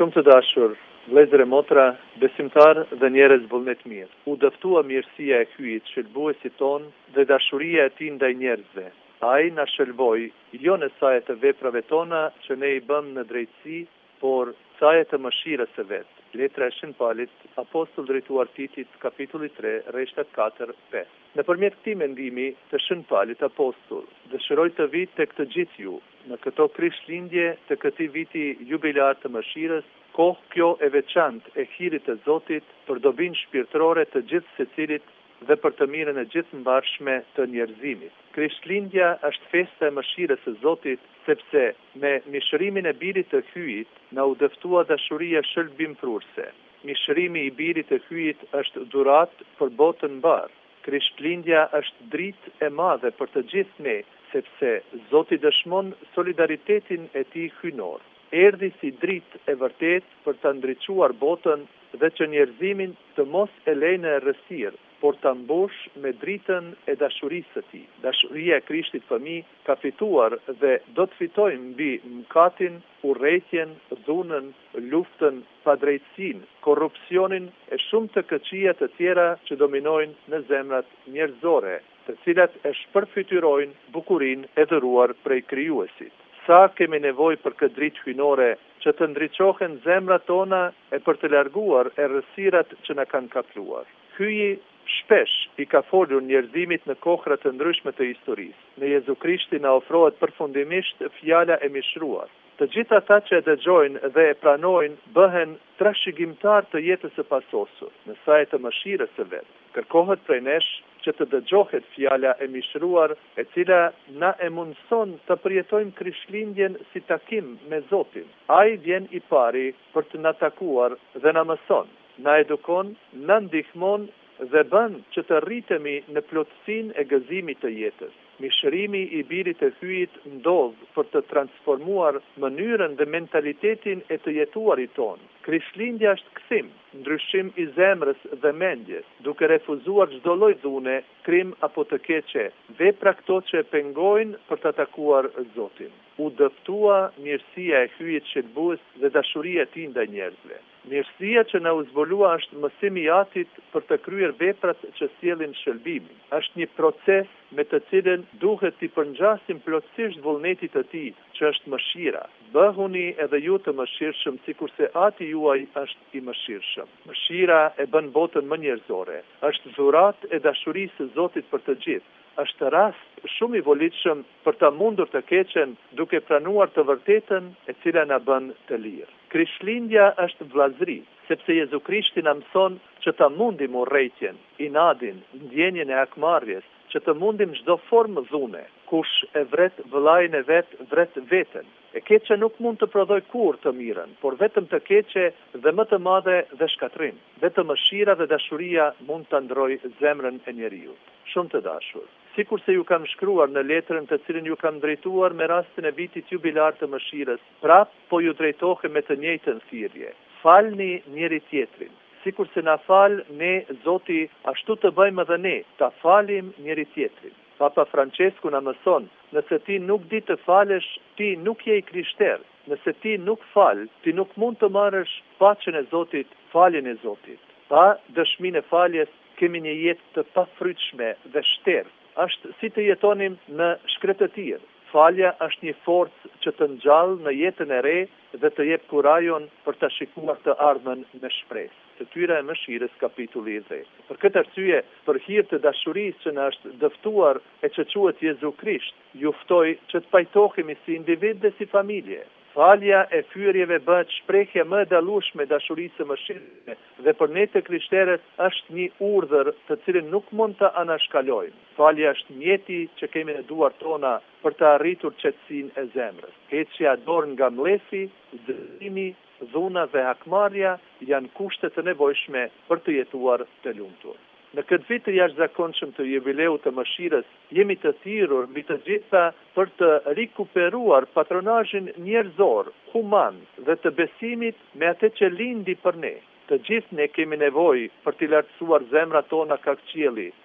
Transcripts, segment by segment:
Shumë të dashur, vëllezër e motra, besimtar dhe njerëz vullnet mirë. U dëftua mirësia e hyjit, shëlbuesit ton dhe dashuria e tij ndaj njerëzve. Ai na shëlboi jo në saje të veprave tona që ne i bëm në drejtësi, por saje të mëshirës së vet. Letra e Shën Paulit, apostull drejtuar Titit, kapitulli 3, rreshtat 4-5. Nëpërmjet këtij mendimi të Shën Paulit apostull, dëshiroj të vi tek të gjithë ju në këto Krishtlindje të këtij viti jubilar të mëshirës, kohë kjo e veçantë e hirit të Zotit për dobinë shpirtërore të gjithë secilit dhe për të mirën e gjithë mbarshme të njerëzimit. Krishtlindja është festa e mëshirës së Zotit, sepse me mishërimin e birit të hyjit na u dëftua dashuria shëlbimprurse. Mishërimi i birit të hyjit është dhuratë për botën mbar. Krishtlindja është dritë e madhe për të gjithë ne, sepse Zoti dëshmon solidaritetin e tij hyjnor. Erdhi si dritë e vërtet për të ndriçuar botën dhe që njerëzimin të mos e lejë në errësirë, por ta mbush me dritën e dashurisë së tij. Dashuria e Krishtit për mi ka fituar dhe do të fitojmë mbi mëkatin, urrëtitjen, dhunën, luftën, padrejtësinë, korrupsionin e shumë të këqija të tjera që dominojnë në zemrat njerëzore, të cilat e shpërfytyrojnë bukurinë e dhëruar prej Krijuesit. Sa kemi nevojë për këtë dritë hyjnore që të ndriçohen zemrat tona e për të larguar errësirat që na kanë kapluar. Hyji shpesh i ka folur njerëzimit në kohra të ndryshme të historisë. Në Jezu Krishtin na ofrohet përfundimisht fjala e mishruar. Të gjithë ata që e dëgjojnë dhe e pranojnë bëhen trashëgimtar të jetës së pasosur, në saje të mëshirës së vet. Kërkohet prej nesh që të dëgjohet fjala e mishruar, e cila na e mundson të përjetojmë Krishtlindjen si takim me Zotin. Ai vjen i pari për të na takuar dhe na mëson, na edukon, na ndihmon dhe bën që të rritemi në plotësinë e gëzimit të jetës. Mishërimi i birit të hyjit ndodh për të transformuar mënyrën dhe mentalitetin e të jetuarit ton. Krishtlindja është kthim, ndryshim i zemrës dhe mendjes, duke refuzuar çdo lloj dhune, krim apo të keqe, vepra këto që e pengojnë për të takuar Zotin. U dëftua mirësia e hyjit shëlbues dhe dashuria e tij ndaj njerëzve. Mirësia që na u zbulua është mësimi i Atit për të kryer veprat që sjellin shëlbimin. Është një proces me të cilën duhet t'i përngjasim plotësisht vullnetit të tij, që është mëshira. Bëhuni edhe ju të mëshirshëm, sikurse Ati juaj është i mëshirshëm. Mëshira e bën botën më njerëzore. Është dhuratë e dashurisë së Zotit për të gjithë. Është rast shumë i volitshëm për ta mundur të keqen duke pranuar të vërtetën e cila na bën të lirë. Krishtlindja është vllazëri, sepse Jezu Krishti na mëson që ta mundim urrëtitjen, inadin, ndjenjen e akmarrjes, që të mundim çdo formë dhune. Kush e vret vëllain e vet, vret veten. E keqja nuk mund të prodhoj kurrë të mirën, por vetëm të keqe dhe më të madhe dhe shkatrim. Vetëm mëshira dhe dashuria mund ta ndrojë zemrën e njeriu. Shumë të dashur, sikur se ju kam shkruar në letrën të cilën ju kam drejtuar me rastin e vitit jubilar të mëshirës, prap po ju drejtohem me të njëjtën thirrje. Falni njëri tjetrin. Sikur se na fal ne, Zoti, ashtu të bëjmë edhe ne, ta falim njëri tjetrin. Papa Francesku na mëson, nëse ti nuk di të falesh, ti nuk je i krishter. Nëse ti nuk fal, ti nuk mund të marrësh paqen e Zotit, faljen e Zotit. Pa dëshminë e faljes, kemi një jetë të pafrytshme dhe shterë. Është si të jetonim në shkretëtir. Falja është një forcë që të ngjall në jetën e re dhe të jep kurajon për të shikuar të ardhmen me shpresë. Të tyra e mëshirës, kapitulli 10. Për këtë arsye, për hir të dashurisë që na është dëftuar e që quhet Jezu Krisht, ju ftoj që të pajtohemi si individ dhe si familje. Falja e fyrjeve bëhet shprehje më e dallueshme dashurisë së mëshirës dhe për ne të krishterët është një urdhër të cilin nuk mund të anashkalojmë. Falja është mjeti që kemi në duart tona për të arritur qetësinë e zemrës. Heqja dorë nga mlefi, dënimi, dhuna dhe hakmarrja janë kushte të nevojshme për të jetuar të lumtur. Në këtë vit të jashtëzakonshëm të jubileut të mëshirës, jemi të thirrur mbi të gjitha për të rikuperuar patronazhin njerëzor, human dhe të besimit me atë që lindi për ne. Të gjithë ne kemi nevojë për t'i lartësuar zemrat tona ka qielli,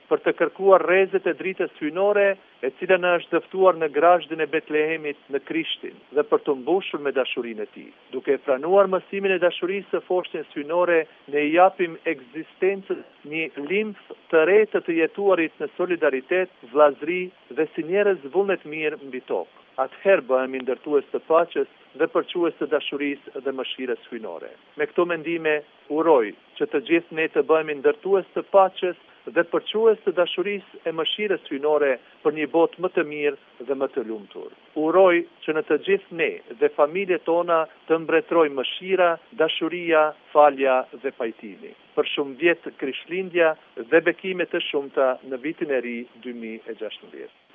për të kërkuar rrezet e dritës hyjnore, e cila na është dëftuar në grashdën e Betlehemit në Krishtin dhe për të mbushur me dashurinë e tij. Duke e pranuar mësimin e dashurisë së foshnjës hyjnore, ne i japim ekzistencës një limf të re të jetuarit në solidaritet, vllazëri dhe si njerëz vullnetmirë mbi tokë. Atëherë bëhemi ndërtues të paqes dhe përques të dashurisë dhe mëshirës hyjnore. Me këto mendime, uroj që të gjithë ne të bëhemi ndërtues të paqes dhe përques të dashurisë e mëshirës hyjnore për një botë më të mirë dhe më të lumtur. Uroj që në të gjithë ne dhe familjet tona të mbretërojë mëshira, dashuria, falja dhe pajtimi. Për shumë vjet Krishtlindja dhe bekime të shumta në vitin e ri 2016.